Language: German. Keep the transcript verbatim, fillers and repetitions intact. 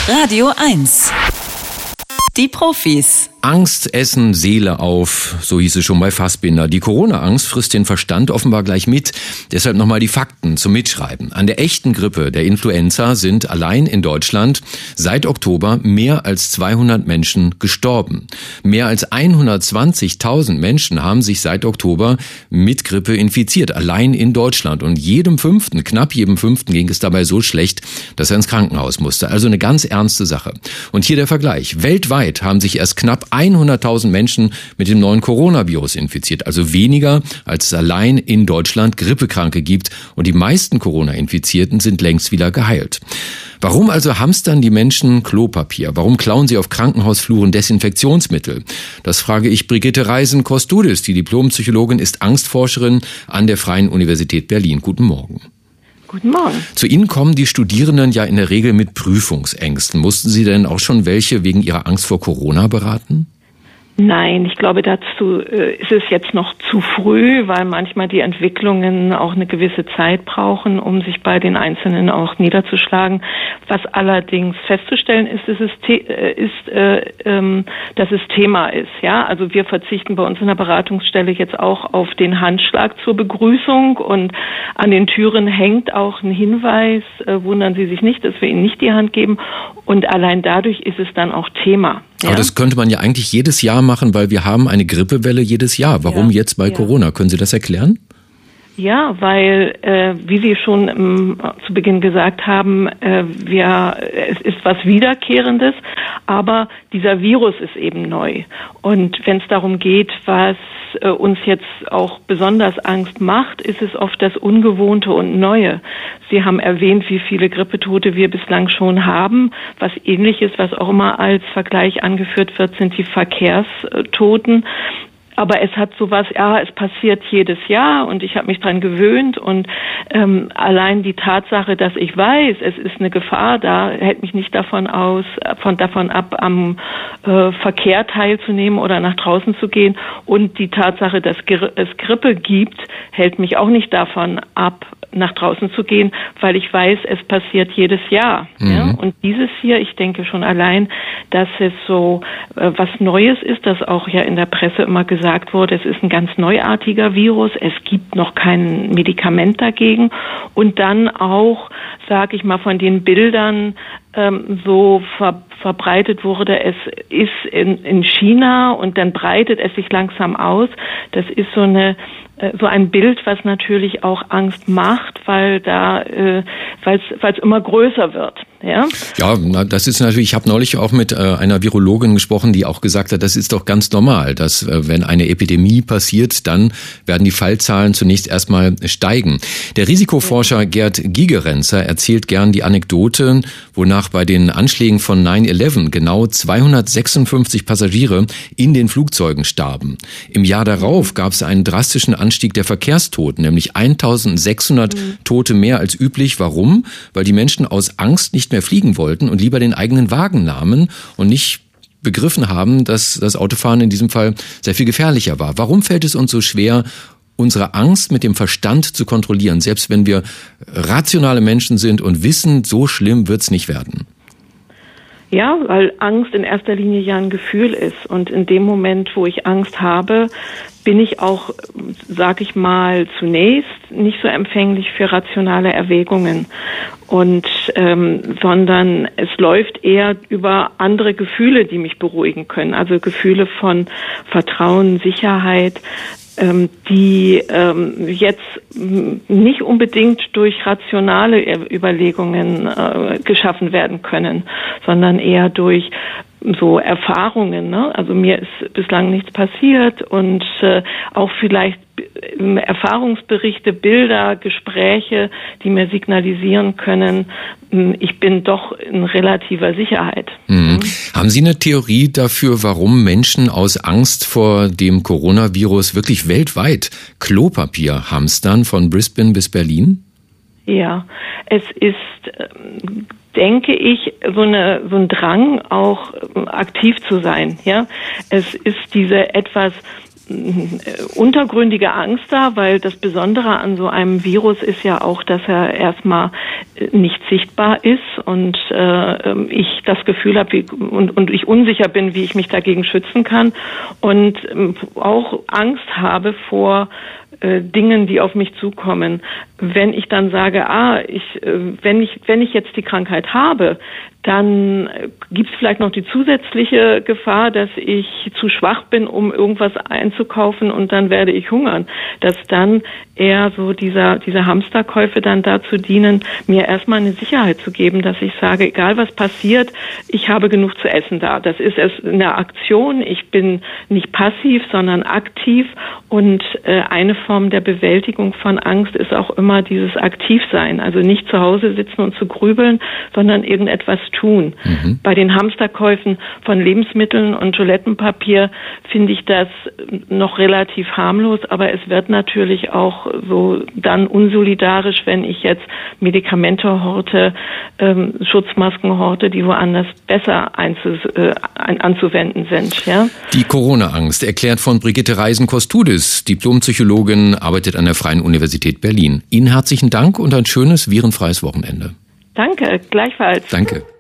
Radio eins. Die Profis. Angst, Essen, Seele auf, so hieß es schon bei Fassbinder. Die Corona-Angst frisst den Verstand offenbar gleich mit. Deshalb nochmal die Fakten zum Mitschreiben. An der echten Grippe, der Influenza, sind allein in Deutschland seit Oktober mehr als zweihundert Menschen gestorben. Mehr als hundertzwanzigtausend Menschen haben sich seit Oktober mit Grippe infiziert, allein in Deutschland. Und jedem Fünften, knapp jedem Fünften ging es dabei so schlecht, dass er ins Krankenhaus musste. Also eine ganz ernste Sache. Und hier der Vergleich. Weltweit haben sich erst knapp hunderttausend Menschen mit dem neuen Coronavirus infiziert, also weniger, als es allein in Deutschland Grippekranke gibt, und die meisten Corona-Infizierten sind längst wieder geheilt. Warum also hamstern die Menschen Klopapier? Warum klauen sie auf Krankenhausfluren Desinfektionsmittel? Das frage ich Brigitte Reisen-Kostudis. Die Diplompsychologin ist Angstforscherin an der Freien Universität Berlin. Guten Morgen. Guten Morgen. Zu Ihnen kommen die Studierenden ja in der Regel mit Prüfungsängsten. Mussten Sie denn auch schon welche wegen ihrer Angst vor Corona beraten? Nein, ich glaube, dazu äh, ist es jetzt noch zu früh, weil manchmal die Entwicklungen auch eine gewisse Zeit brauchen, um sich bei den Einzelnen auch niederzuschlagen. Was allerdings festzustellen ist, ist, es te- ist äh, ähm, dass es Thema ist. Ja, also wir verzichten bei uns in der Beratungsstelle jetzt auch auf den Handschlag zur Begrüßung, und an den Türen hängt auch ein Hinweis, äh, wundern Sie sich nicht, dass wir Ihnen nicht die Hand geben, und allein dadurch ist es dann auch Thema. Ja? Aber das könnte man ja eigentlich jedes Jahr machen, weil wir haben eine Grippewelle jedes Jahr. Warum ja, jetzt bei ja. Corona? Können Sie das erklären? Ja, weil, äh, wie Sie schon ähm, zu Beginn gesagt haben, äh, wir, es ist was Wiederkehrendes, aber dieser Virus ist eben neu. Und wenn es darum geht, was äh, uns jetzt auch besonders Angst macht, ist es oft das Ungewohnte und Neue. Sie haben erwähnt, wie viele Grippetote wir bislang schon haben. Was Ähnliches, was auch immer als Vergleich angeführt wird, sind die Verkehrstoten. Aber es hat sowas, ja, es passiert jedes Jahr und ich habe mich dran gewöhnt, und ähm, allein die Tatsache, dass ich weiß, es ist eine Gefahr da, hält mich nicht davon aus, von davon ab, am äh, Verkehr teilzunehmen oder nach draußen zu gehen, und die Tatsache, dass es Grippe gibt, hält mich auch nicht davon ab, nach draußen zu gehen, weil ich weiß, es passiert jedes Jahr. Mhm. Ja? Und dieses hier, ich denke schon allein, dass es so äh, was Neues ist, das auch ja in der Presse immer gesagt wurde, es ist ein ganz neuartiger Virus, es gibt noch kein Medikament dagegen, und dann auch, sage ich mal, von den Bildern ähm, so ver- verbreitet wurde, es ist in, in China und dann breitet es sich langsam aus. Das ist so eine so ein Bild, was natürlich auch Angst macht, weil da, äh, weil es immer größer wird. Ja, ja, das ist natürlich, ich habe neulich auch mit äh, einer Virologin gesprochen, die auch gesagt hat, das ist doch ganz normal, dass äh, wenn eine Epidemie passiert, dann werden die Fallzahlen zunächst erstmal steigen. Der Risikoforscher Gerd Gigerenzer erzählt gern die Anekdote, wonach bei den Anschlägen von nine eleven genau zweihundertsechsundfünfzig Passagiere in den Flugzeugen starben. Im Jahr darauf gab es einen drastischen Anstieg der Verkehrstoten, nämlich eintausendsechshundert mhm. Tote mehr als üblich. Warum? Weil die Menschen aus Angst nicht mehr fliegen wollten und lieber den eigenen Wagen nahmen und nicht begriffen haben, dass das Autofahren in diesem Fall sehr viel gefährlicher war. Warum fällt es uns so schwer, unsere Angst mit dem Verstand zu kontrollieren, selbst wenn wir rationale Menschen sind und wissen, so schlimm wird's nicht werden? Ja, weil Angst in erster Linie ja ein Gefühl ist, und in dem Moment, wo ich Angst habe, bin ich auch, sag ich mal, zunächst nicht so empfänglich für rationale Erwägungen, und ähm, sondern es läuft eher über andere Gefühle, die mich beruhigen können, also Gefühle von Vertrauen, Sicherheit, ähm, die ähm, jetzt nicht unbedingt durch rationale Überlegungen äh, geschaffen werden können, sondern eher durch so Erfahrungen, ne? Also mir ist bislang nichts passiert, und äh, auch vielleicht äh, Erfahrungsberichte, Bilder, Gespräche, die mir signalisieren können, äh, ich bin doch in relativer Sicherheit. Mhm. Mhm. Haben Sie eine Theorie dafür, warum Menschen aus Angst vor dem Coronavirus wirklich weltweit Klopapier hamstern, von Brisbane bis Berlin? Ja, es ist, denke ich, so eine so ein Drang, auch aktiv zu sein. Ja, es ist diese etwas untergründige Angst da, weil das Besondere an so einem Virus ist ja auch, dass er erstmal nicht sichtbar ist und äh, ich das Gefühl habe wie, und, und ich unsicher bin, wie ich mich dagegen schützen kann und ähm, auch Angst habe vor äh, Dingen, die auf mich zukommen. Wenn ich dann sage, ah, ich, äh, wenn ich, wenn ich jetzt die Krankheit habe, dann gibt es vielleicht noch die zusätzliche Gefahr, dass ich zu schwach bin, um irgendwas einzukaufen und dann werde ich hungern. Dass dann eher so dieser, diese Hamsterkäufe dann dazu dienen, mir erstmal eine Sicherheit zu geben, dass ich sage, egal was passiert, ich habe genug zu essen da. Das ist erst eine Aktion. Ich bin nicht passiv, sondern aktiv und äh, eine Form der Bewältigung von Angst ist auch immer dieses Aktivsein. Also nicht zu Hause sitzen und zu grübeln, sondern irgendetwas tun. Mhm. Bei den Hamsterkäufen von Lebensmitteln und Toilettenpapier finde ich das noch relativ harmlos, aber es wird natürlich auch so dann unsolidarisch, wenn ich jetzt Medikamente horte, ähm, Schutzmasken horte, die woanders besser einzu, äh, anzuwenden sind. Ja? Die Corona-Angst, erklärt von Brigitte Reisen-Kostudis, Diplompsychologin, arbeitet an der Freien Universität Berlin. Ihnen herzlichen Dank und ein schönes virenfreies Wochenende. Danke, gleichfalls. Danke.